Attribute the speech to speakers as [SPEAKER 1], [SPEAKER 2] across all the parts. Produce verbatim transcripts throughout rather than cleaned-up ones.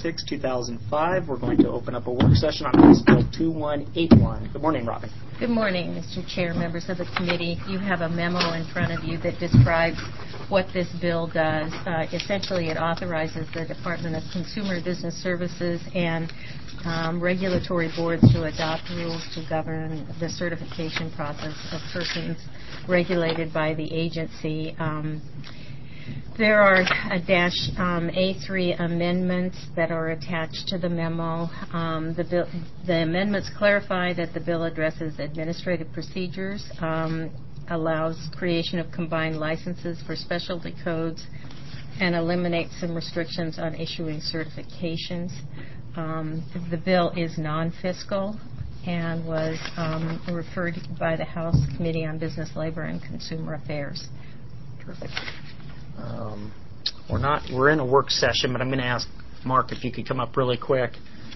[SPEAKER 1] sixth, two thousand five. We're going to open up a work session on House Bill two one eight one. Good morning, Robin.
[SPEAKER 2] Good morning, Mister Chair, members of the committee. You have a memo in front of you that describes what this bill does. Uh, essentially, it authorizes the Department of Consumer Business Services and um, regulatory boards to adopt rules to govern the certification process of persons regulated by the agency. Um, There are a dash um, A three amendments that are attached to the memo. Um, the, bill, the amendments clarify that the bill addresses administrative procedures, um, allows creation of combined licenses for specialty codes, and eliminates some restrictions on issuing certifications. Um, the bill is non-fiscal and was um, referred by the House Committee on Business, Labor, and Consumer Affairs.
[SPEAKER 1] Terrific. Um, we're not. We're in a work session, but I'm going to ask Mark if you could come up really quick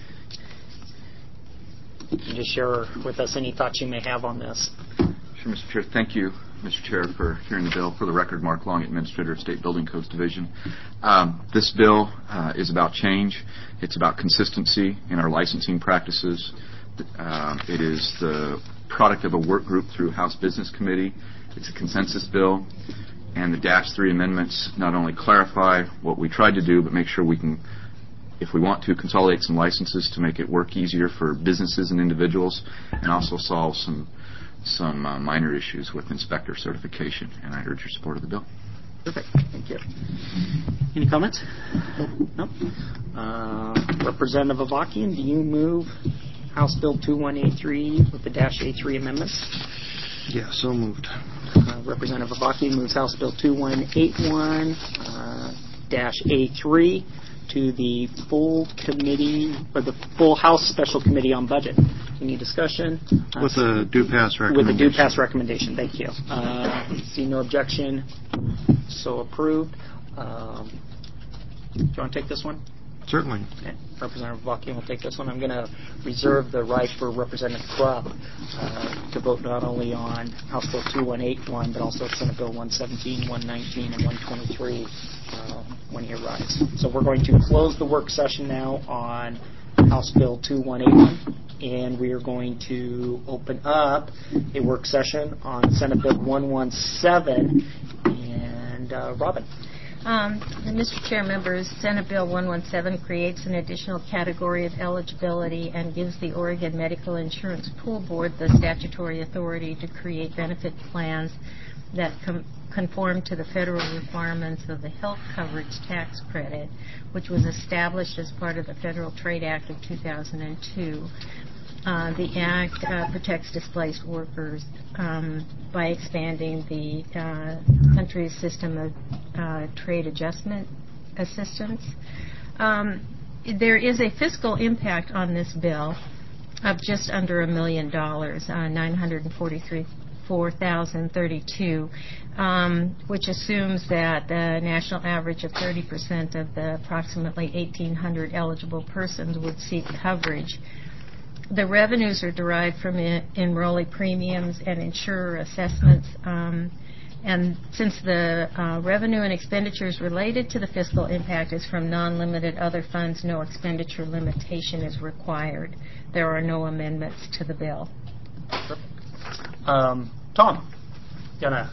[SPEAKER 1] and just share with us any thoughts you may have on this.
[SPEAKER 3] Sure, Mister Chair. Thank you, Mister Chair, for hearing the bill. For the record, Mark Long, Administrator of State Building Codes Division. Um, this bill uh, is about change. It's about consistency in our licensing practices. Uh, it is the product of a work group through House Business Committee. It's a consensus bill. And the dash three amendments not only clarify what we tried to do, but make sure we can, if we want to, consolidate some licenses to make it work easier for businesses and individuals, and also solve some some uh, minor issues with inspector certification. And I urge your support of the bill.
[SPEAKER 1] Perfect. Thank you. Any comments? Nope. Uh, Representative Avakian, do you move House Bill two one eight three with the dash A three amendments?
[SPEAKER 4] Yeah, so moved.
[SPEAKER 1] Uh, Representative Avakian moves House Bill two one eight one uh, dash A three to the full committee, or the full House Special Committee on Budget. Any discussion? Uh,
[SPEAKER 4] with a due pass recommendation.
[SPEAKER 1] With a due pass recommendation. Thank you. Uh, see no objection. So approved. Um, do you want to take this one?
[SPEAKER 4] Certainly.
[SPEAKER 1] Okay. Representative Avakian will take this one. I'm going to reserve the right for Representative Krupp uh, to vote not only on House Bill two one eight one, but also Senate Bill one seventeen, one nineteen, and one twenty-three uh, when he arrives. So we're going to close the work session now on House Bill two one eight one, and we are going to open up a work session on Senate Bill one seventeen. And uh, Robin.
[SPEAKER 2] Um, Mister Chair, members, Senate Bill one seventeen creates an additional category of eligibility and gives the Oregon Medical Insurance Pool Board the statutory authority to create benefit plans that com- conform to the federal requirements of the health coverage tax credit, which was established as part of the Federal Trade Act of two thousand two. Uh, the Act uh, protects displaced workers um, by expanding the uh, country's system of uh, trade adjustment assistance. Um, there is a fiscal impact on this bill of just under a million dollars, uh, nine hundred forty-three thousand thirty-two, um, which assumes that the national average of thirty percent of the approximately eighteen hundred eligible persons would seek coverage. The revenues are derived from enrollee premiums and insurer assessments. Um, and since the uh, revenue and expenditures related to the fiscal impact is from non-limited other funds, no expenditure limitation is required. There are no amendments to the bill.
[SPEAKER 1] Um, Tom, you gonna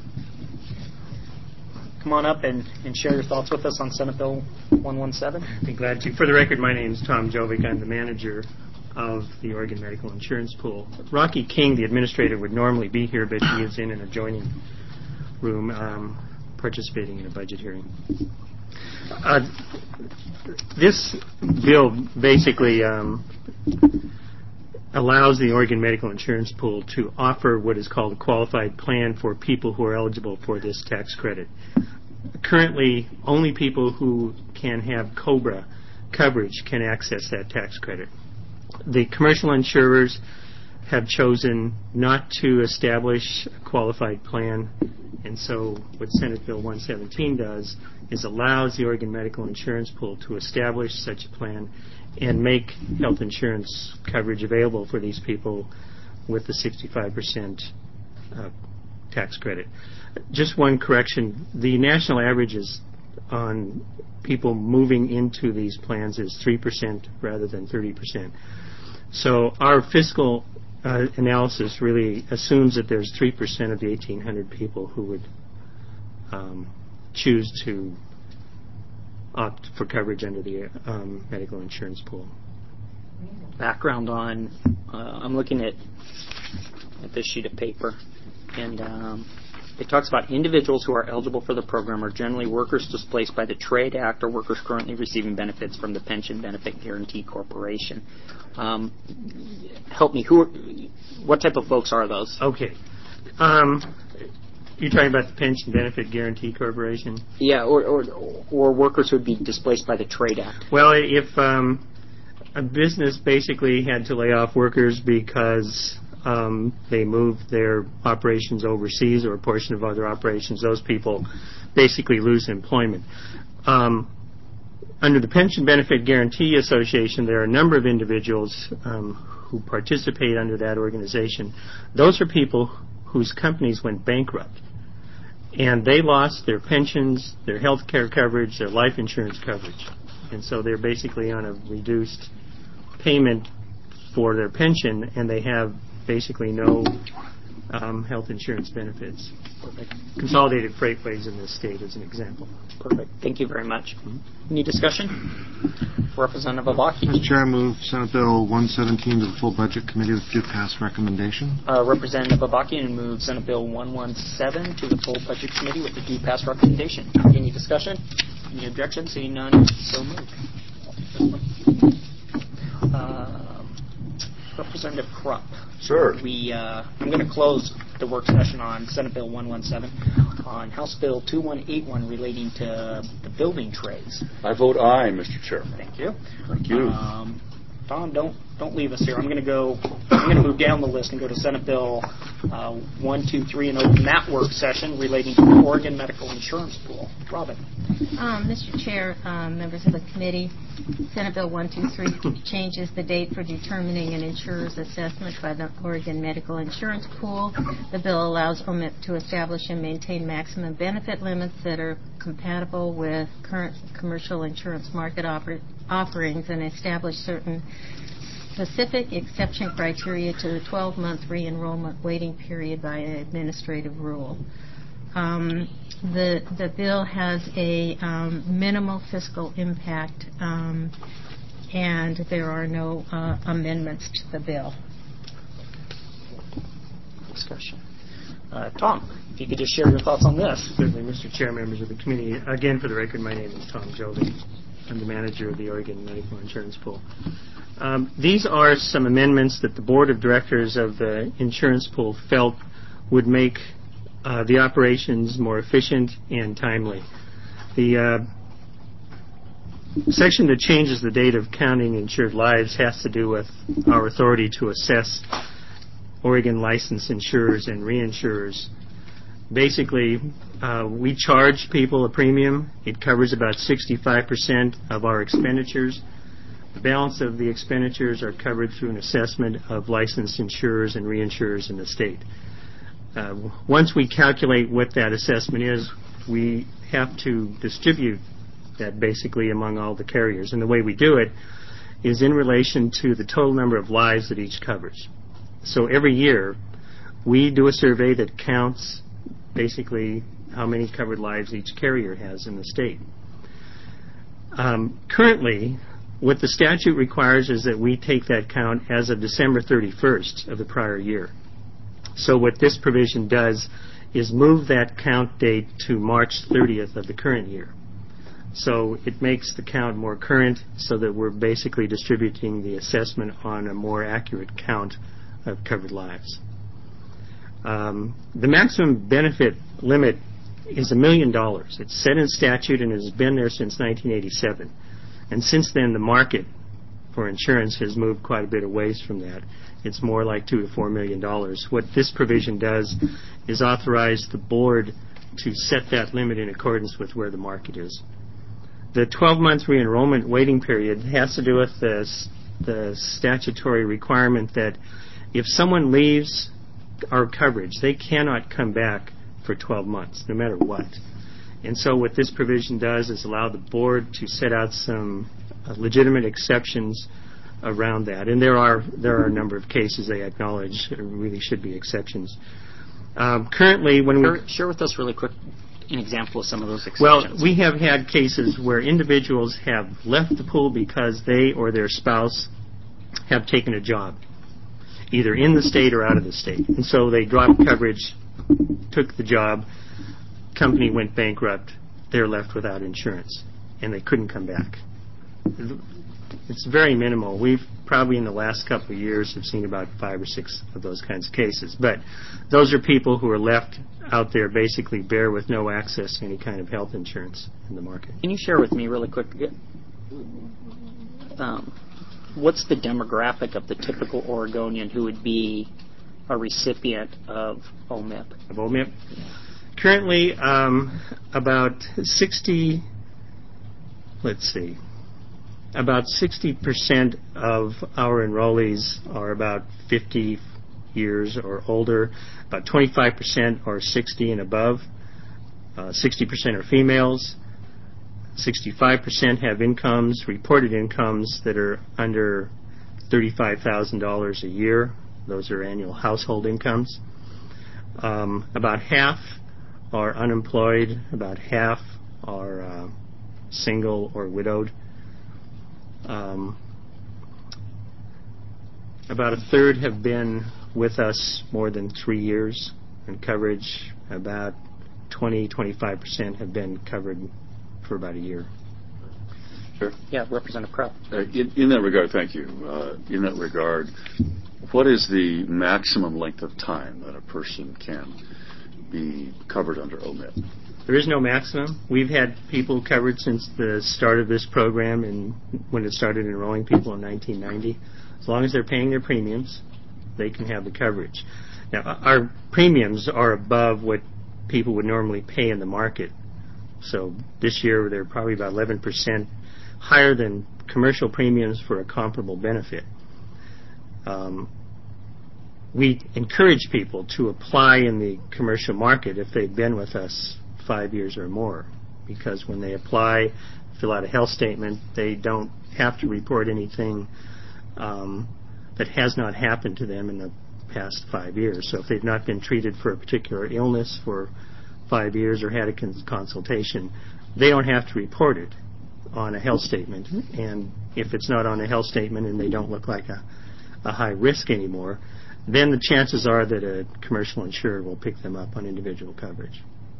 [SPEAKER 1] come on up and, and share your thoughts with us on Senate Bill one seventeen?
[SPEAKER 5] I'd be glad to. For the record, my name is Tom Jovic. I'm the manager of the Oregon Medical Insurance Pool. Rocky King, the administrator, would normally be here, but he is in an adjoining room um, participating in a budget hearing. Uh, this bill basically um, allows the Oregon Medical Insurance Pool to offer what is called a qualified plan for people who are eligible for this tax credit. Currently, only people who can have COBRA coverage can access that tax credit. The commercial insurers have chosen not to establish a qualified plan, and so what Senate Bill one seventeen does is allows the Oregon Medical Insurance Pool to establish such a plan and make health insurance coverage available for these people with the sixty-five percent uh, tax credit. Just one correction. The national average is on people moving into these plans is three percent rather than thirty percent. So our fiscal uh, analysis really assumes that there's three percent of the eighteen hundred people who would um, choose to opt for coverage under the um, medical insurance pool.
[SPEAKER 1] Background on, uh, I'm looking at, at this sheet of paper, and um, it talks about individuals who are eligible for the program are generally workers displaced by the Trade Act or workers currently receiving benefits from the Pension Benefit Guaranty Corporation. Um, help me, who? Are, what type of folks are those?
[SPEAKER 5] Okay. Um, you're talking about the Pension Benefit Guaranty Corporation?
[SPEAKER 1] Yeah, or, or, or workers who would be displaced by the Trade Act.
[SPEAKER 5] Well, if um, a business basically had to lay off workers because um, they moved their operations overseas or a portion of other operations, those people basically lose employment. Um, under the Pension Benefit Guaranty Association, there are a number of individuals um, who participate under that organization. Those are people whose companies went bankrupt, and they lost their pensions, their health care coverage, their life insurance coverage. And so they're basically on a reduced payment for their pension, and they have basically no um, health insurance benefits.
[SPEAKER 1] Perfect.
[SPEAKER 5] Consolidated Freightways in this state is an example.
[SPEAKER 1] Perfect. Thank you very much. Mm-hmm. Any discussion? Representative Abaki.
[SPEAKER 4] Mister Chair, I move Senate Bill one seventeen to the full Budget Committee with due pass recommendation.
[SPEAKER 1] Uh, Representative Abaki and move Senate Bill one seventeen to the full Budget Committee with the due pass recommendation. Any discussion? Any objections? Seeing none, so moved. Uh, Representative Krupp.
[SPEAKER 6] Sure.
[SPEAKER 1] We, uh, I'm going to close the work session on Senate Bill one seventeen, on House Bill twenty-one eighty-one relating to the building trades.
[SPEAKER 6] I vote aye, Mister Chairman.
[SPEAKER 1] Thank you.
[SPEAKER 6] Thank you.
[SPEAKER 1] Um, Tom, don't don't leave us here. I'm going to go. I'm going to move down the list and go to Senate Bill uh, one two three and open that work session relating to the Oregon Medical Insurance Pool. Robin.
[SPEAKER 2] Um, Mister Chair, um, members of the committee, Senate Bill one two three changes the date for determining an insurer's assessment by the Oregon Medical Insurance Pool. The bill allows O M I P to establish and maintain maximum benefit limits that are compatible with current commercial insurance market offer- offerings and establish certain specific exception criteria to the twelve-month re-enrollment waiting period by an administrative rule. Um, the the bill has a um, minimal fiscal impact, um, and there are no uh, amendments to the bill.
[SPEAKER 1] Discussion. Uh, Tom, if you could just share your thoughts on this.
[SPEAKER 5] Certainly, Mister Chair, members of the committee. Again, for the record, my name is Tom Jovi. I'm the manager of the Oregon Medical Insurance Pool. Um, these are some amendments that the board of directors of the insurance pool felt would make uh, the operations more efficient and timely. The uh, section that changes the date of counting insured lives has to do with our authority to assess Oregon licensed insurers and reinsurers. Basically, uh, we charge people a premium. It covers about sixty-five percent of our expenditures. The balance of the expenditures are covered through an assessment of licensed insurers and reinsurers in the state. Uh, once we calculate what that assessment is, we have to distribute that basically among all the carriers. And the way we do it is in relation to the total number of lives that each covers. So every year, we do a survey that counts basically how many covered lives each carrier has in the state. Um, currently, what the statute requires is that we take that count as of December thirty-first of the prior year. So what this provision does is move that count date to March thirtieth of the current year. So it makes the count more current so that we're basically distributing the assessment on a more accurate count of covered lives. Um, the maximum benefit limit is a million dollars. It's set in statute and has been there since nineteen eighty-seven. And since then, the market for insurance has moved quite a bit away from that. It's more like two to four million dollars. What this provision does is authorize the board to set that limit in accordance with where the market is. The twelve-month re-enrollment waiting period has to do with the, the statutory requirement that if someone leaves our coverage, they cannot come back for twelve months, no matter what. And so what this provision does is allow the board to set out some uh, legitimate exceptions around that. And there are there are a number of cases they acknowledge really should be exceptions. Um, currently, when we...
[SPEAKER 1] Share, share with us really quick an example of some of those
[SPEAKER 5] Well,
[SPEAKER 1] exceptions.
[SPEAKER 5] we have had cases where individuals have left the pool because they or their spouse have taken a job, either in the state or out of the state. And so they dropped coverage, took the job, company went bankrupt, they're left without insurance, and they couldn't come back. It's very minimal. We've probably in the last couple of years have seen about five or six of those kinds of cases. But those are people who are left out there basically bare with no access to any kind of health insurance in the market.
[SPEAKER 1] Can you share with me really quick, um, what's the demographic of the typical Oregonian who would be a recipient of O M I P?
[SPEAKER 5] Of O M I P? Currently, um, about sixty, let's see, about sixty percent of our enrollees are about fifty years or older. About twenty-five percent are sixty and above. Uh, sixty percent are females. sixty-five percent have incomes, reported incomes, that are under thirty-five thousand dollars a year. Those are annual household incomes. Um, about half are unemployed. About half are uh, single or widowed. Um, about a third have been with us more than three years in coverage. About twenty, twenty-five percent have been covered for about a year.
[SPEAKER 6] Sure.
[SPEAKER 1] Yeah, Representative Crow.
[SPEAKER 6] Uh, in, in that regard, thank you. Uh, in that regard, what is the maximum length of time that a person can be covered under O M I P?
[SPEAKER 5] There is no maximum. We've had people covered since the start of this program, and when it started enrolling people in nineteen ninety. As long as they're paying their premiums, they can have the coverage. Now, our premiums are above what people would normally pay in the market. So this year, they're probably about eleven percent higher than commercial premiums for a comparable benefit. Um, we encourage people to apply in the commercial market if they've been with us five years or more, because when they apply, fill out a health statement, they don't have to report anything um, that has not happened to them in the past five years. So if they've not been treated for a particular illness for five years or had a cons- consultation, they don't have to report it on a health statement. And if it's not on a health statement and they don't look like a, a high risk anymore, then the chances are that a commercial insurer will pick them up on individual coverage.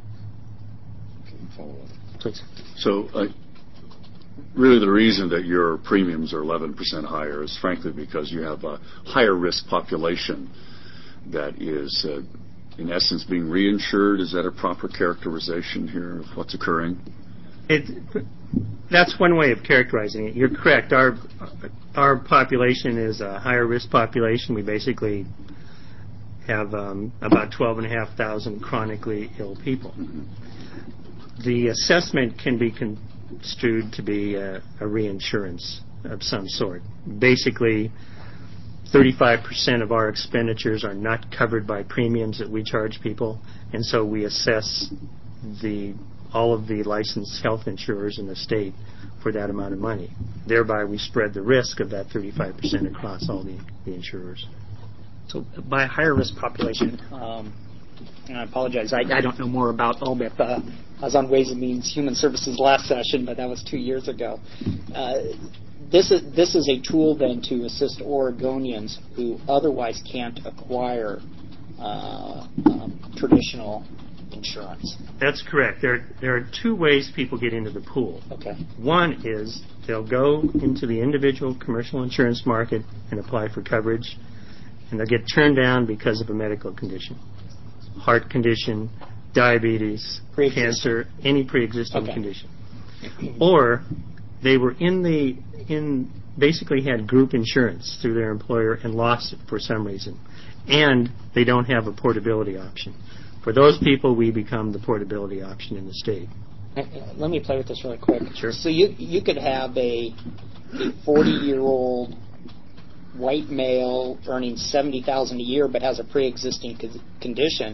[SPEAKER 1] Please.
[SPEAKER 6] So, uh, really the reason that your premiums are eleven percent higher is frankly because you have a higher risk population that is, uh, in essence, being reinsured. Is that a proper characterization here of what's occurring?
[SPEAKER 5] It, that's one way of characterizing it. You're correct. Our our population is a higher risk population. We basically have um, about twelve and a half thousand chronically ill people. Mm-hmm. The assessment can be construed to be a, a reinsurance of some sort. Basically, thirty-five percent of our expenditures are not covered by premiums that we charge people, and so we assess the all of the licensed health insurers in the state for that amount of money. Thereby, we spread the risk of that thirty-five percent across all the, the insurers.
[SPEAKER 1] So by a higher risk population, um, and I apologize, I, I don't know more about O M I P. Uh, I was on Ways and Means Human Services last session, but that was two years ago. Uh, this is this is a tool then to assist Oregonians who otherwise can't acquire uh, um, traditional insurance.
[SPEAKER 5] That's correct. There there are two ways people get into the pool.
[SPEAKER 1] Okay.
[SPEAKER 5] One is they'll go into the individual commercial insurance market and apply for coverage, and they'll get turned down because of a medical condition. Heart condition, diabetes, cancer, any pre-existing
[SPEAKER 1] okay.
[SPEAKER 5] condition. Or they were in the in basically had group insurance through their employer and lost it for some reason, and they don't have a portability option. For those people, we become the portability option in the state.
[SPEAKER 1] Let me play with this really quick.
[SPEAKER 5] Sure.
[SPEAKER 1] So you you could have a forty-year-old white male earning seventy thousand dollars a year but has a pre-existing co- condition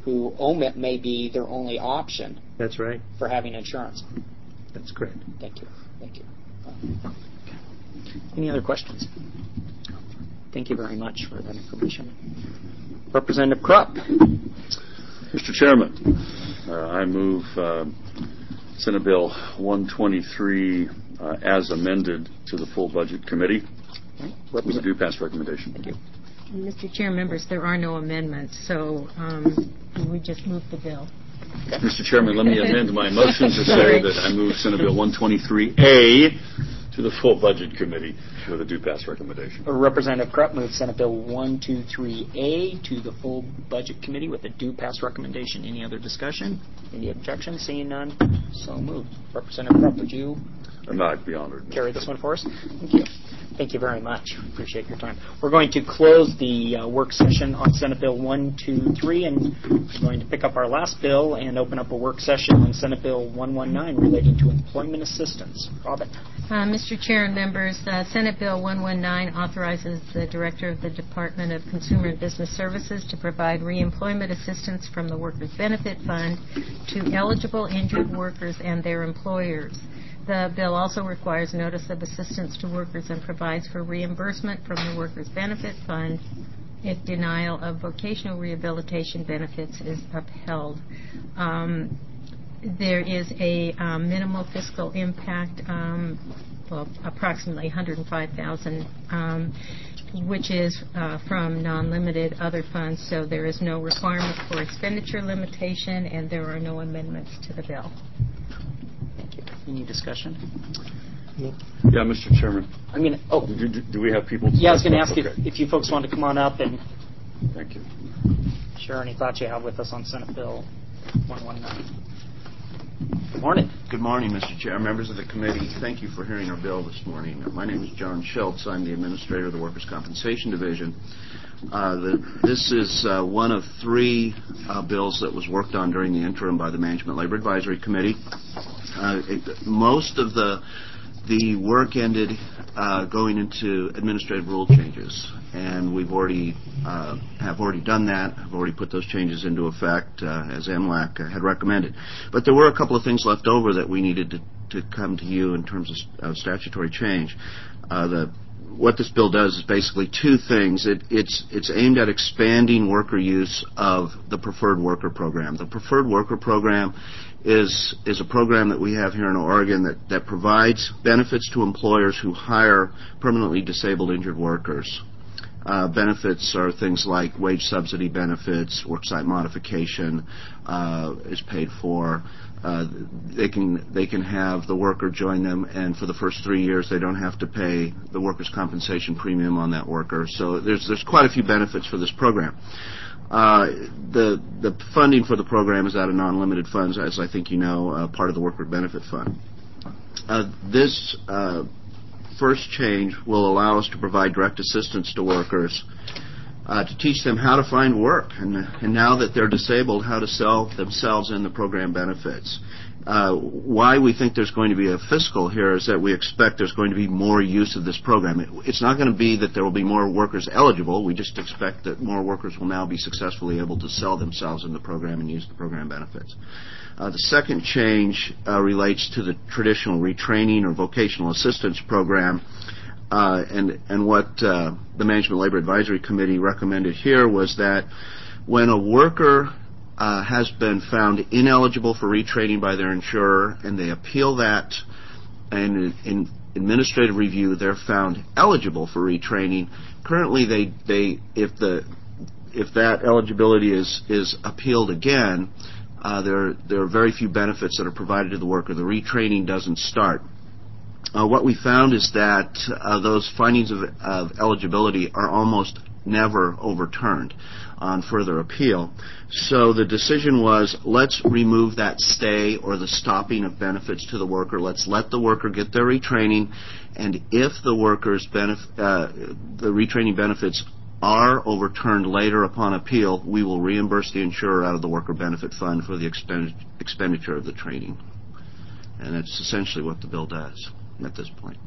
[SPEAKER 1] who O M I P may be their only option
[SPEAKER 5] That's right.
[SPEAKER 1] for having insurance.
[SPEAKER 5] That's correct.
[SPEAKER 1] Thank you. Thank you. Uh, Any other questions? Thank you very much for that information. Representative Krupp.
[SPEAKER 6] Mister Chairman, uh, I move uh, Senate Bill one twenty-three uh, as amended to the full Budget Committee with a due pass recommendation.
[SPEAKER 1] Thank you.
[SPEAKER 2] Mister Chair, members, there are no amendments, so um, we just move the bill.
[SPEAKER 6] Okay. Mister Chairman, let me amend my motion to say that I move Senate Bill one twenty-three A to the full Budget Committee with a due pass recommendation.
[SPEAKER 1] Representative Krupp moves Senate Bill one twenty-three A to the full Budget Committee with a due pass recommendation. Any other discussion? Any objections? Seeing none, so moved. Representative Krupp, would you
[SPEAKER 6] And I'd be honored.
[SPEAKER 1] carry this one for us? Thank you. Thank you very much. Appreciate your time. We're going to close the uh, work session on Senate Bill one twenty-three, and we're going to pick up our last bill and open up a work session on Senate Bill one nineteen relating to employment assistance. Robin.
[SPEAKER 2] Uh, Mister Chair and members, uh, Senate Bill one nineteen authorizes the Director of the Department of Consumer and Business Services to provide reemployment assistance from the Workers' Benefit Fund to eligible injured workers and their employers. The bill also requires notice of assistance to workers and provides for reimbursement from the Workers' Benefit Fund if denial of vocational rehabilitation benefits is upheld. Um, there is a um, minimal fiscal impact, um, well, approximately one hundred five thousand dollars, um, which is uh, from non-limited other funds, so there is no requirement for expenditure limitation, and there are no amendments to the bill.
[SPEAKER 1] Any discussion?
[SPEAKER 6] Yeah, Mister Chairman.
[SPEAKER 1] I'm going to, oh.
[SPEAKER 6] Do, do, do we have people?
[SPEAKER 1] Yeah, I was going to ask
[SPEAKER 6] okay.
[SPEAKER 1] if, if you folks want to come on up and
[SPEAKER 6] Thank you.
[SPEAKER 1] share any thoughts you have with us on Senate Bill one nineteen. Good morning.
[SPEAKER 7] Good morning, Mister Chair, members of the committee. Thank you for hearing our bill this morning. Uh, my name is John Schultz. I'm the administrator of the Workers' Compensation Division. Uh, the, this is uh, one of three uh, bills that was worked on during the interim by the Management Labor Advisory Committee. Uh, it, most of the the work ended uh, going into administrative rule changes, and we've already uh, have already done that. I've already put those changes into effect uh, as M L A C had recommended. But there were a couple of things left over that we needed to, to come to you in terms of uh, statutory change. Uh, the What this bill does is basically two things. It, it's, it's aimed at expanding worker use of the Preferred Worker Program. The Preferred Worker Program is, is a program that we have here in Oregon that, that provides benefits to employers who hire permanently disabled injured workers. Uh, benefits are things like wage subsidy benefits, worksite modification uh, is paid for. Uh, they can they can have the worker join them, and for the first three years they don't have to pay the workers' compensation premium on that worker. So there's there's quite a few benefits for this program. Uh, the the funding for the program is out of non-limited funds, as I think you know, uh, part of the Worker Benefit Fund. Uh, this uh, first change will allow us to provide direct assistance to workers uh, to teach them how to find work, and, and now that they're disabled, how to sell themselves in the program benefits. Uh, why we think there's going to be a fiscal here is that we expect there's going to be more use of this program. It, it's not going to be that there will be more workers eligible. We just expect that more workers will now be successfully able to sell themselves in the program and use the program benefits. Uh, the second change uh, relates to the traditional retraining or vocational assistance program. Uh, and, and what uh, the Management Labor Advisory Committee recommended here was that when a worker uh, has been found ineligible for retraining by their insurer and they appeal that, and in, in administrative review they're found eligible for retraining, currently they, they if the if that eligibility is, is appealed again, uh, there, there are very few benefits that are provided to the worker. The retraining doesn't start. Uh, what we found is that uh, those findings of, of eligibility are almost never overturned on further appeal. So the decision was, let's remove that stay or the stopping of benefits to the worker. Let's let the worker get their retraining, and if the worker's benef- uh, the retraining benefits are overturned later upon appeal, we will reimburse the insurer out of the Worker Benefit Fund for the expend- expenditure of the training. And that's essentially what the bill does at this point.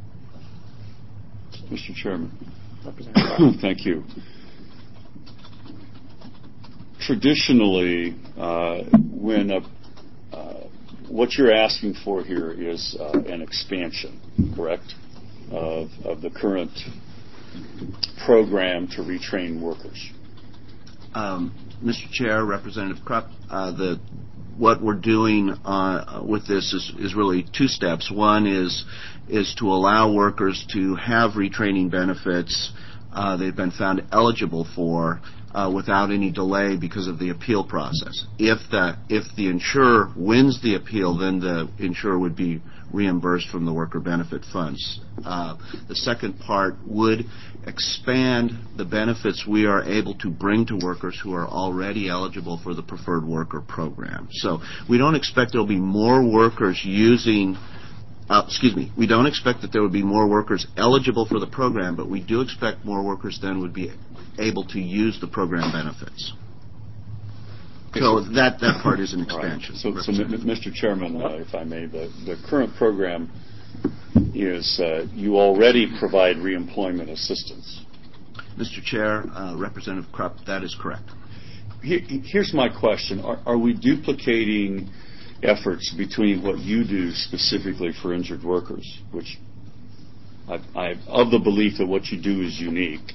[SPEAKER 6] Mister Chairman.
[SPEAKER 1] Representative.
[SPEAKER 6] Thank you. traditionally, uh, when a, uh, what you're asking for here is uh, an expansion, correct, of, of the current program to retrain workers.
[SPEAKER 7] Um, Mister Chair, Representative Krupp, uh, the what we're doing uh, with this is, is really two steps. One is is to allow workers to have retraining benefits uh, they've been found eligible for uh, without any delay because of the appeal process. If the if the insurer wins the appeal, then the insurer would be reimbursed from the worker benefit funds. Uh, the second part would expand the benefits we are able to bring to workers who are already eligible for the preferred worker program. So we don't expect there will be more workers using Uh, excuse me, we don't expect that there would be more workers eligible for the program, but we do expect more workers then would be able to use the program benefits. So that, that part is an expansion.
[SPEAKER 6] Right. So, so M- Mister Chairman, uh, if I may, the, the current program is uh, you already provide reemployment assistance.
[SPEAKER 7] Mister Chair, uh, Representative Krupp, that is correct.
[SPEAKER 6] Here, here's my question. Are, are we duplicating efforts between what you do specifically for injured workers, which I, I'm of the belief that what you do is unique,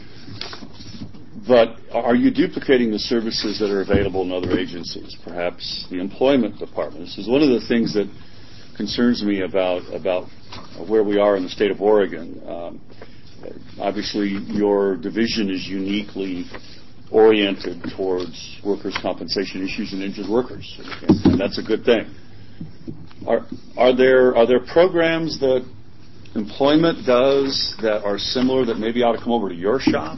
[SPEAKER 6] but are you duplicating the services that are available in other agencies, perhaps the employment department? This is one of the things that concerns me about, about where we are in the state of Oregon. Um, obviously, your division is uniquely oriented towards workers' compensation issues and injured workers, and that's a good thing. Are, are there are there programs that employment does that are similar that maybe ought to come over to your shop?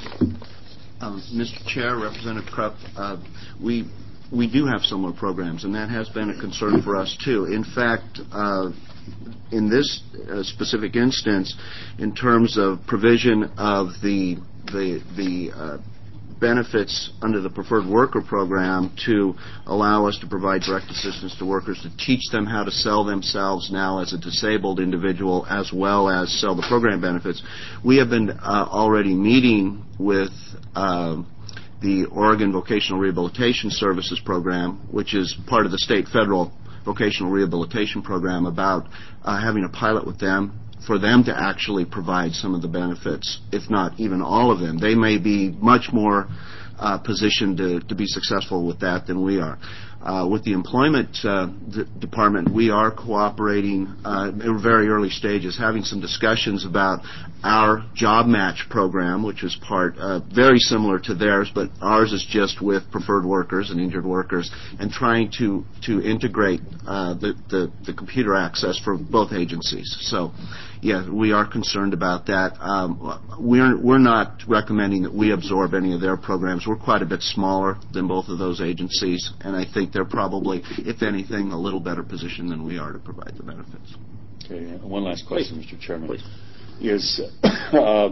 [SPEAKER 7] Um, Mister Chair, Representative Krupp, uh, we we do have similar programs, and that has been a concern for us too. In fact, uh, in this uh, specific instance, in terms of provision of the the the uh, benefits under the preferred worker program to allow us to provide direct assistance to workers to teach them how to sell themselves now as a disabled individual as well as sell the program benefits. We have been uh, already meeting with uh, the Oregon Vocational Rehabilitation Services Program, which is part of the state federal vocational rehabilitation program, about uh, having a pilot with them for them to actually provide some of the benefits, if not even all of them. They may be much more uh, positioned to, to be successful with that than we are. Uh, with the employment uh, d- department, we are cooperating uh, in very early stages, having some discussions about our job match program, which is part uh, very similar to theirs, but ours is just with preferred workers and injured workers, and trying to to integrate uh, the, the the computer access for both agencies. So, yeah, we are concerned about that. Um, we're we're not recommending that we absorb any of their programs. We're quite a bit smaller than both of those agencies, and I think they're probably, if anything, a little better positioned than we are to provide the benefits.
[SPEAKER 6] Okay, one last question,
[SPEAKER 1] Please.
[SPEAKER 6] Mister Chairman.
[SPEAKER 1] Please.
[SPEAKER 6] Is uh,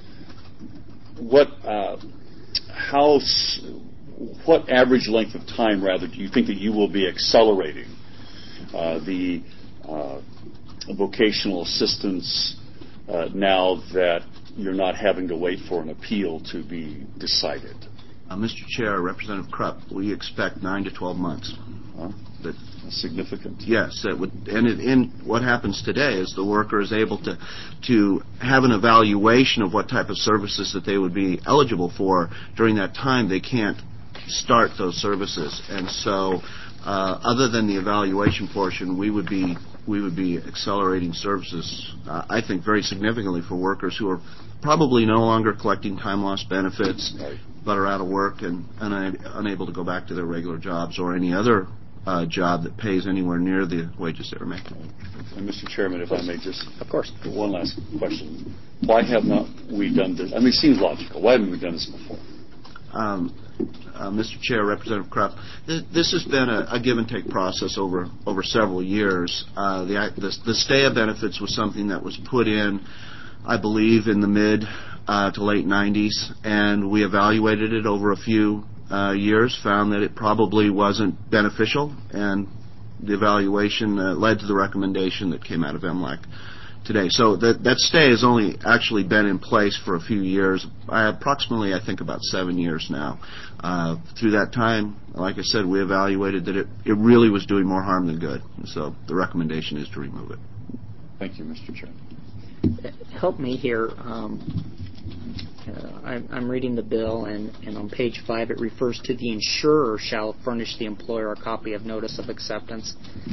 [SPEAKER 6] what uh, how what average length of time, rather, do you think that you will be accelerating uh, the uh, vocational assistance uh, now that you're not having to wait for an appeal to be decided?
[SPEAKER 7] Uh, Mister Chair, Representative Krupp, we expect nine to twelve months.
[SPEAKER 6] Huh?
[SPEAKER 7] That,
[SPEAKER 6] significant.
[SPEAKER 7] Yes, that would, and it, in what happens today is the worker is able to to have an evaluation of what type of services that they would be eligible for. During that time, they can't start those services, and so uh, other than the evaluation portion, we would be we would be accelerating services, uh, I think, very significantly for workers who are probably no longer collecting time loss benefits,
[SPEAKER 6] right,
[SPEAKER 7] but are out of work and, and unable to go back to their regular jobs or any other uh, job that pays anywhere near the wages they were making.
[SPEAKER 6] And Mister Chairman, if I may just,
[SPEAKER 1] of course,
[SPEAKER 6] one last question: why have not we done this? I mean, it seems logical. Why haven't we done this before?
[SPEAKER 7] Um, uh, Mister Chair, Representative Krupp, th- this has been a, a give and take process over over several years. Uh, the, the the stay of benefits was something that was put in, I believe, in the mid uh, to late nineties, and we evaluated it over a few uh, years, found that it probably wasn't beneficial, and the evaluation uh, led to the recommendation that came out of M L A C today. So that that stay has only actually been in place for a few years, uh, approximately I think about seven years now. Uh, through that time, like I said, we evaluated that it, it really was doing more harm than good. So the recommendation is to remove it.
[SPEAKER 6] Thank you, Mister Chair.
[SPEAKER 1] Help me here. Um, uh, I'm, I'm reading the bill, and, and on page five it refers to the insurer shall furnish the employer a copy of notice of acceptance.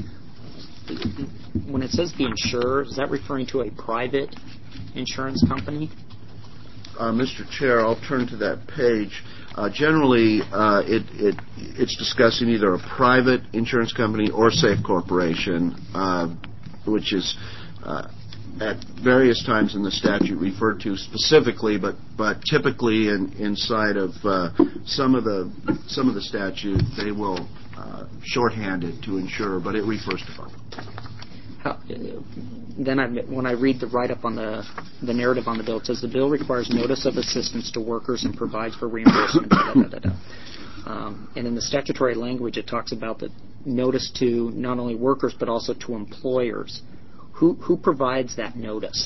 [SPEAKER 1] When it says the insurer, is that referring to a private insurance company?
[SPEAKER 7] Uh, Mister Chair, I'll turn to that page. Uh, generally, uh, it, it, it's discussing either a private insurance company or Safe Corporation, uh, which is uh, at various times in the statute referred to specifically, but but typically in, inside of uh, some of the some of the statute they will uh, shorthand it to insurer, but it refers to both.
[SPEAKER 1] How, then I, when I read the write-up on the the narrative on the bill, it says the bill requires notice of assistance to workers and provides for reimbursement. da, da, da, da. Um, and in the statutory language, it talks about the notice to not only workers but also to employers. Who who provides that notice?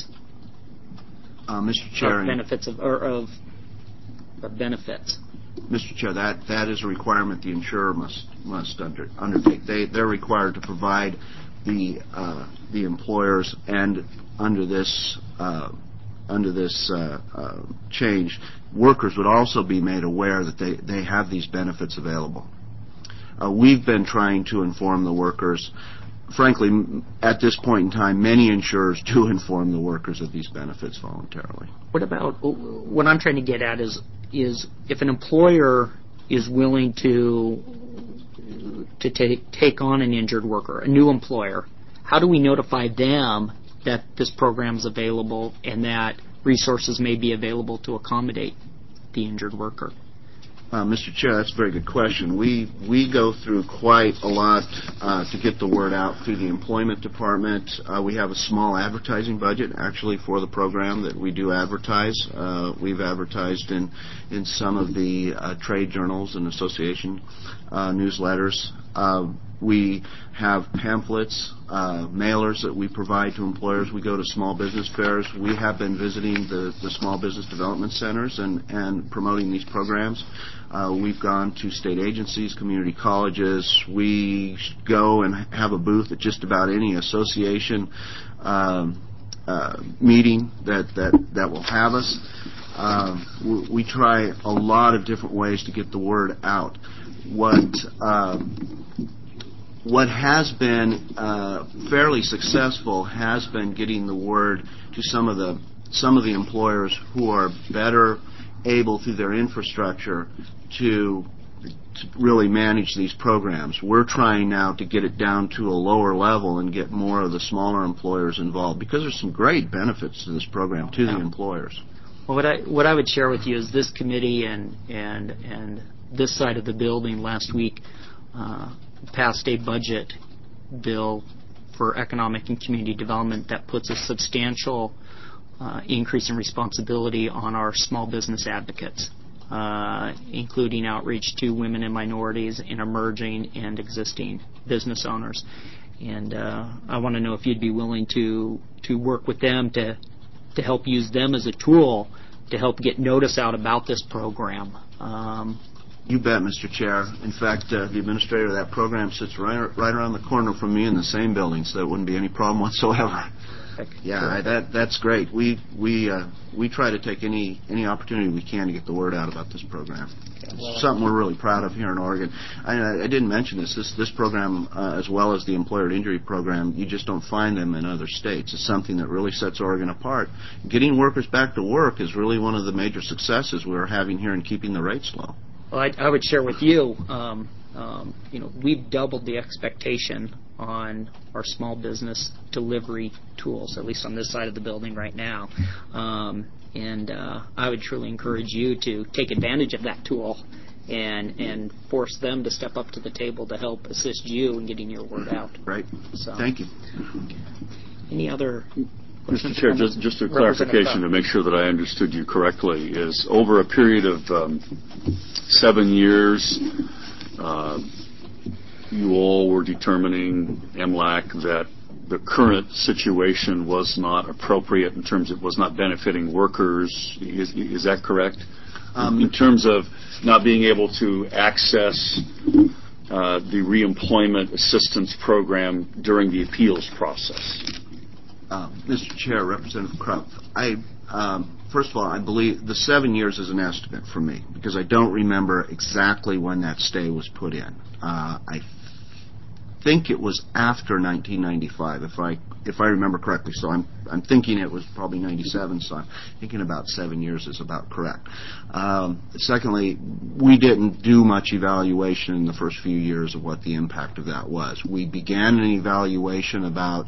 [SPEAKER 7] Uh, Mister Chair,
[SPEAKER 1] of benefits of or of, of benefits.
[SPEAKER 7] Mister Chair, that that is a requirement the insurer must must under, undertake. They they're required to provide the uh, the employers, and under this uh, under this uh, uh, change, workers would also be made aware that they they have these benefits available. Uh, we've been trying to inform the workers. Frankly, at this point in time, many insurers do inform the workers of these benefits voluntarily.
[SPEAKER 1] What about, what I'm trying to get at is, is if an employer is willing to to take take on an injured worker, a new employer, how do we notify them that this program is available and that resources may be available to accommodate the injured worker?
[SPEAKER 7] Uh, Mister Chair, that's a very good question. We we go through quite a lot uh, to get the word out through the employment department. Uh, we have a small advertising budget actually for the program that we do advertise. Uh, we've advertised in in some of the uh, trade journals and association uh, newsletters. Uh, we have pamphlets, uh, mailers that we provide to employers. We go to small business fairs. We have been visiting the, the small business development centers and, and promoting these programs. Uh, we've gone to state agencies, community colleges. We go and have a booth at just about any association um, uh, meeting that, that, that will have us. Uh, we, we try a lot of different ways to get the word out. What uh, what has been uh, fairly successful has been getting the word to some of the some of the employers who are better able through their infrastructure to, to really manage these programs. We're trying now to get it down to a lower level and get more of the smaller employers involved because there's some great benefits to this program to the employers.
[SPEAKER 1] Well, what I what I would share with you is this committee and and and this side of the building last week uh, passed a budget bill for economic and community development that puts a substantial uh, increase in responsibility on our small business advocates, uh, including outreach to women and minorities and emerging and existing business owners. And uh, I want to know if you'd be willing to to work with them to to help use them as a tool to help get notice out about this program. Um,
[SPEAKER 7] You bet, Mister Chair. In fact, uh, the administrator of that program sits right, right around the corner from me in the same building, so it wouldn't be any problem whatsoever. Yeah, I, that that's great. We we uh, we try to take any any opportunity we can to get the word out about this program. It's something we're really proud of here in Oregon. I, I didn't mention this. This this program, uh, as well as the employer injury program, you just don't find them in other states. It's something that really sets Oregon apart. Getting workers back to work is really one of the major successes we're having here in keeping the rates low.
[SPEAKER 1] Well, I, I would share with you, um, um, you know, we've doubled the expectation on our small business delivery tools, at least on this side of the building right now. Um, and uh, I would truly encourage you to take advantage of that tool and and force them to step up to the table to help assist you in getting your word out.
[SPEAKER 7] Right.
[SPEAKER 1] So,
[SPEAKER 7] thank you.
[SPEAKER 1] Any other
[SPEAKER 6] Mister Chair, just, just a clarification to make sure that I understood you correctly is over a period of um, seven years, uh, you all were determining, M L A C, that the current situation was not appropriate in terms of was not benefiting workers. Is, is that correct? Um, in terms of not being able to access uh, the reemployment assistance program during the appeals process.
[SPEAKER 7] Uh, Mister Chair, Representative Krupp, I um, first of all, I believe the seven years is an estimate for me because I don't remember exactly when that stay was put in. Uh, I think it was after nineteen ninety-five, if I if I remember correctly. So I'm I'm thinking it was probably ninety-seven. So I'm thinking about seven years is about correct. Um, secondly, we didn't do much evaluation in the first few years of what the impact of that was. We began an evaluation about,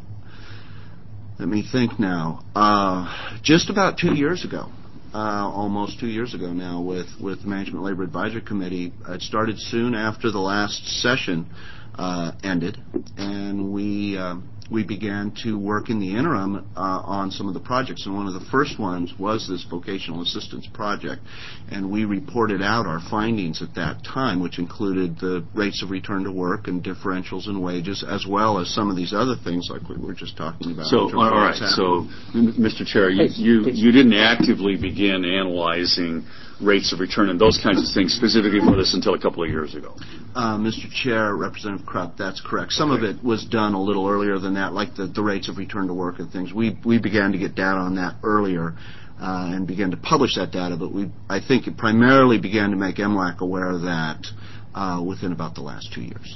[SPEAKER 7] let me think now, uh, just about two years ago. Uh, almost two years ago now with, with the Management Labor Advisory Committee. It started soon after the last session uh, ended, and we uh, we began to work in the interim uh, on some of the projects. And one of the first ones was this vocational assistance project, and we reported out our findings at that time, which included the rates of return to work and differentials in wages, as well as some of these other things like we were just talking about.
[SPEAKER 6] So, all right. So, Mister Chair, you, you, you didn't actively begin analyzing rates of return and those kinds of things specifically for this until a couple of years ago.
[SPEAKER 7] Uh, Mister Chair, Representative Krupp, that's correct. Some of it was done a little earlier than that, like the, the rates of return to work and things. We we began to get data on that earlier uh, and began to publish that data, but we I think it primarily began to make M L A C aware of that uh, within about the last two years.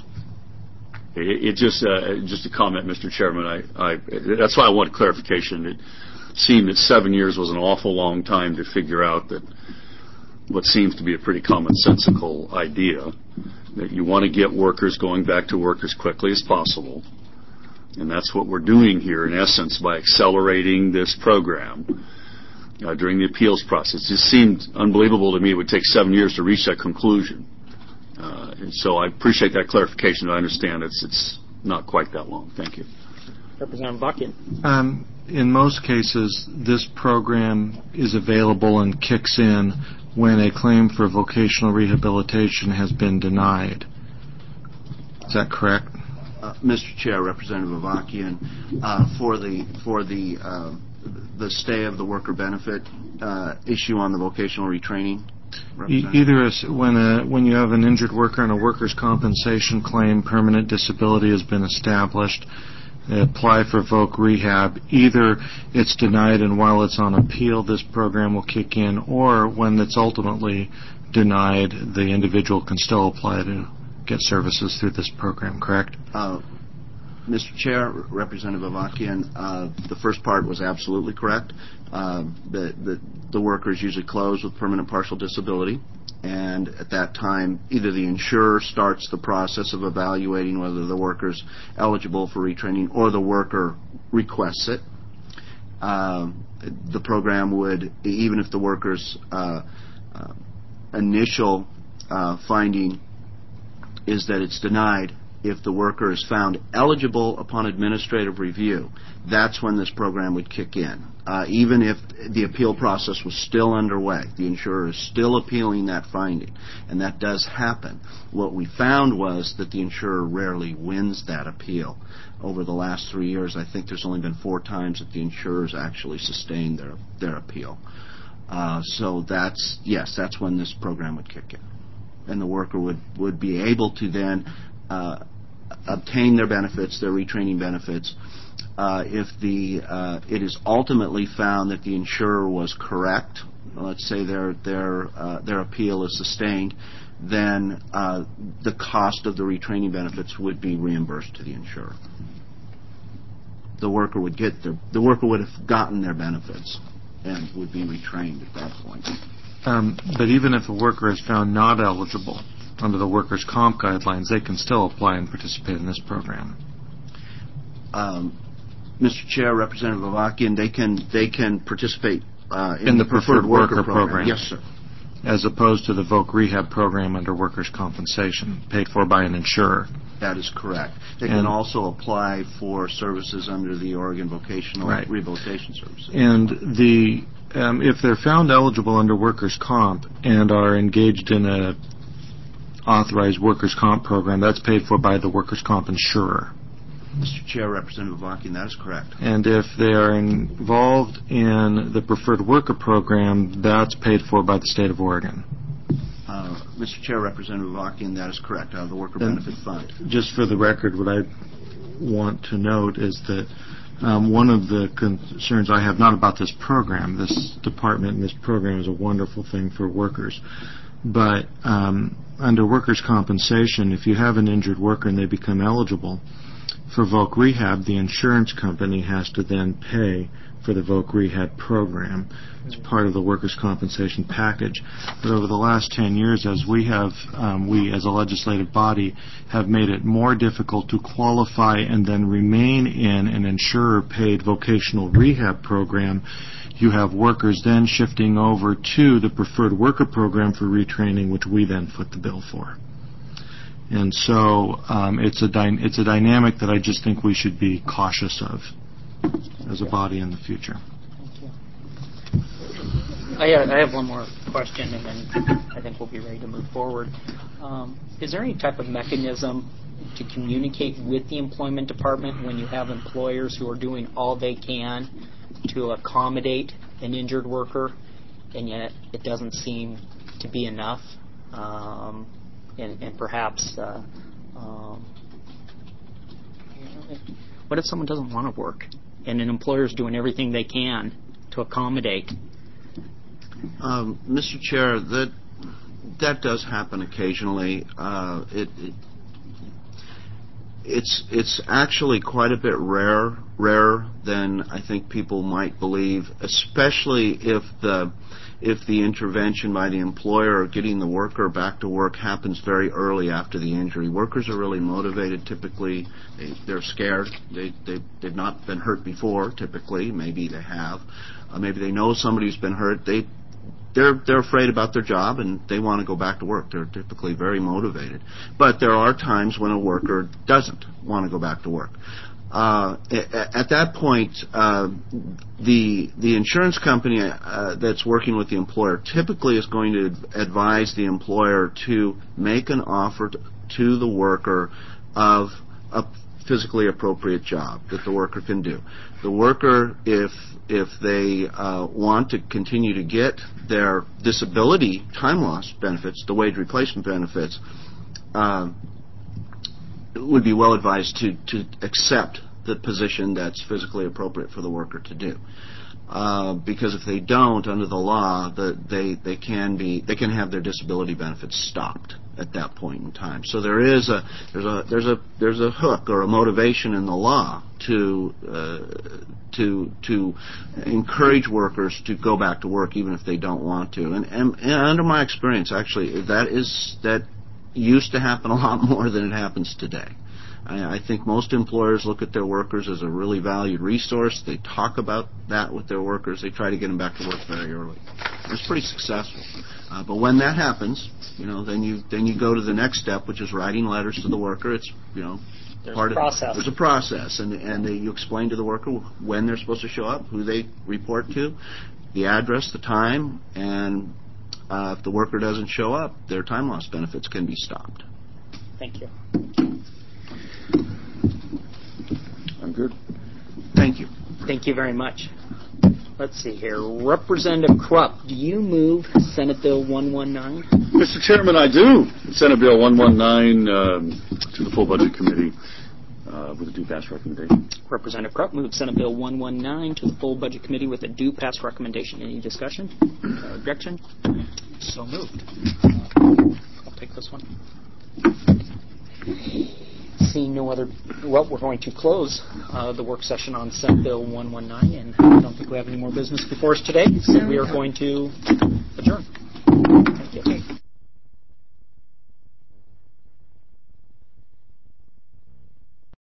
[SPEAKER 6] It, it just uh, just a comment, Mister Chairman. I, I that's why I want clarification. It seemed that seven years was an awful long time to figure out that what seems to be a pretty commonsensical idea, that you want to get workers going back to work as quickly as possible. And that's what we're doing here, in essence, by accelerating this program uh, during the appeals process. It just seemed unbelievable to me it would take seven years to reach that conclusion. Uh, and so I appreciate that clarification. I understand it's it's not quite that long. Thank you.
[SPEAKER 1] Representative Buckian.
[SPEAKER 4] Um, in most cases, this program is available and kicks in when a claim for vocational rehabilitation has been denied. Is that correct?
[SPEAKER 7] Uh, Mister Chair, Representative Avakian, uh, for the for the uh, the stay of the worker benefit uh, issue on the vocational retraining.
[SPEAKER 4] E- either as, when a, when you have an injured worker and a workers' compensation claim, permanent disability has been established, they apply for voc rehab. Either it's denied, and while it's on appeal, this program will kick in, or when it's ultimately denied, the individual can still apply to get services through this program. Correct?
[SPEAKER 7] Uh, Mister Chair, Representative Avakian, uh, the first part was absolutely correct. Uh, the, the the workers usually close with permanent partial disability, and at that time, either the insurer starts the process of evaluating whether the worker's eligible for retraining, or the worker requests it. Uh, the program would, even if the worker's uh, uh, initial uh, finding is that it's denied, if the worker is found eligible upon administrative review, that's when this program would kick in. Uh, even if the appeal process was still underway, the insurer is still appealing that finding, and that does happen. What we found was that the insurer rarely wins that appeal. Over the last three years, I think there's only been four times that the insurers actually sustained their, their appeal. Uh, so that's, yes, that's when this program would kick in. And the worker would, would be able to then uh, obtain their benefits, their retraining benefits, uh, if the uh, it is ultimately found that the insurer was correct. Let's say their their uh, their appeal is sustained, then uh, the cost of the retraining benefits would be reimbursed to the insurer. The worker would get their the worker would have gotten their benefits and would be retrained at that point.
[SPEAKER 4] Um, but even if a worker is found not eligible under the workers' comp guidelines, they can still apply and participate in this program.
[SPEAKER 7] Um, Mister Chair, Representative Avakian, they can they can participate uh, in,
[SPEAKER 4] in the,
[SPEAKER 7] the
[SPEAKER 4] preferred, preferred worker, worker program.
[SPEAKER 7] program. Yes, sir.
[SPEAKER 4] As opposed to the voc rehab program under workers' compensation, paid for by an insurer.
[SPEAKER 7] That is correct. They
[SPEAKER 4] and
[SPEAKER 7] can also apply for services under the Oregon Vocational
[SPEAKER 4] right.
[SPEAKER 7] Rehabilitation Services.
[SPEAKER 4] And the um, if they're found eligible under workers' comp and are engaged in a authorized workers' comp program, that's paid for by the workers' comp insurer.
[SPEAKER 7] Mister Chair, Representative Vakian, that is correct.
[SPEAKER 4] And if they are involved in the Preferred Worker Program, that's paid for by the state of Oregon.
[SPEAKER 7] Uh, Mister Chair, Representative Vakian, that is correct, out of the Worker
[SPEAKER 4] And
[SPEAKER 7] Benefit Fund.
[SPEAKER 4] Just for the record, what I want to note is that um, one of the concerns I have, not about this program, this department and this program is a wonderful thing for workers, but um, under workers' compensation, if you have an injured worker and they become eligible for voc rehab, the insurance company has to then pay for the voc rehab program. It's part of the workers' compensation package. But over the last ten years, as we have, um, we as a legislative body have made it more difficult to qualify and then remain in an insurer-paid vocational rehab program, you have workers then shifting over to the Preferred Worker Program for retraining, which we then foot the bill for. And so um, it's a dy- it's a dynamic that I just think we should be cautious of as a body in the future.
[SPEAKER 1] Thank you. I have, I have one more question, and then I think we'll be ready to move forward. Um, is there any type of mechanism to communicate with the employment department when you have employers who are doing all they can to accommodate an injured worker, and yet it doesn't seem to be enough? Um, and, and perhaps, uh, um, you know, what if someone doesn't want to work, and an employer is doing everything they can to accommodate?
[SPEAKER 7] Um, Mister Chair, that that does happen occasionally. Uh, it, it it's it's actually quite a bit rare, rarer than I think people might believe, especially if the if the intervention by the employer or getting the worker back to work happens very early after the injury. Workers are really motivated. Typically, they, they're scared. They, they, they've not been hurt before, typically. Maybe they have. Uh, maybe they know somebody's been hurt. They, they're, they're afraid about their job, and they want to go back to work. They're typically very motivated. But there are times when a worker doesn't want to go back to work. Uh, at that point, uh, the the insurance company uh, that's working with the employer typically is going to advise the employer to make an offer to, to the worker of a physically appropriate job that the worker can do. The worker, if if they uh, want to continue to get their disability time loss benefits, the wage replacement benefits, uh, would be well advised to, to accept the position that's physically appropriate for the worker to do. Uh, because if they don't, under the law, the, they they can be they can have their disability benefits stopped at that point in time. So there is a there's a there's a there's a hook or a motivation in the law to uh, to to encourage workers to go back to work even if they don't want to. And, and, and under my experience, actually, that is that. used to happen a lot more than it happens today. I, I think most employers look at their workers as a really valued resource. They talk about that with their workers. They try to get them back to work very early. It's pretty successful. Uh, but when that happens, you know, then you then you go to the next step, which is writing letters to the worker. It's, you know,
[SPEAKER 1] There's
[SPEAKER 7] part
[SPEAKER 1] a process.
[SPEAKER 7] Of, there's a process, and and they, you explain to the worker when they're supposed to show up, who they report to, the address, the time, and Uh, if the worker doesn't show up, their time loss benefits can be stopped.
[SPEAKER 1] Thank you.
[SPEAKER 6] I'm good.
[SPEAKER 7] Thank you.
[SPEAKER 1] Thank you very much. Let's see here. Representative Krupp, do you move Senate Bill one nineteen?
[SPEAKER 6] Mister Chairman, I do. Senate Bill one nineteen um, to the full Budget Committee uh, with a due pass recommendation.
[SPEAKER 1] Representative Krupp moves Senate Bill one nineteen to the full Budget Committee with a due pass recommendation. Any discussion? Uh, objection? So moved. Uh, I'll take this one. Seeing no other, well, we're going to close uh, the work session on Senate Bill one nineteen, and I don't think we have any more business before us today, so we are going to adjourn.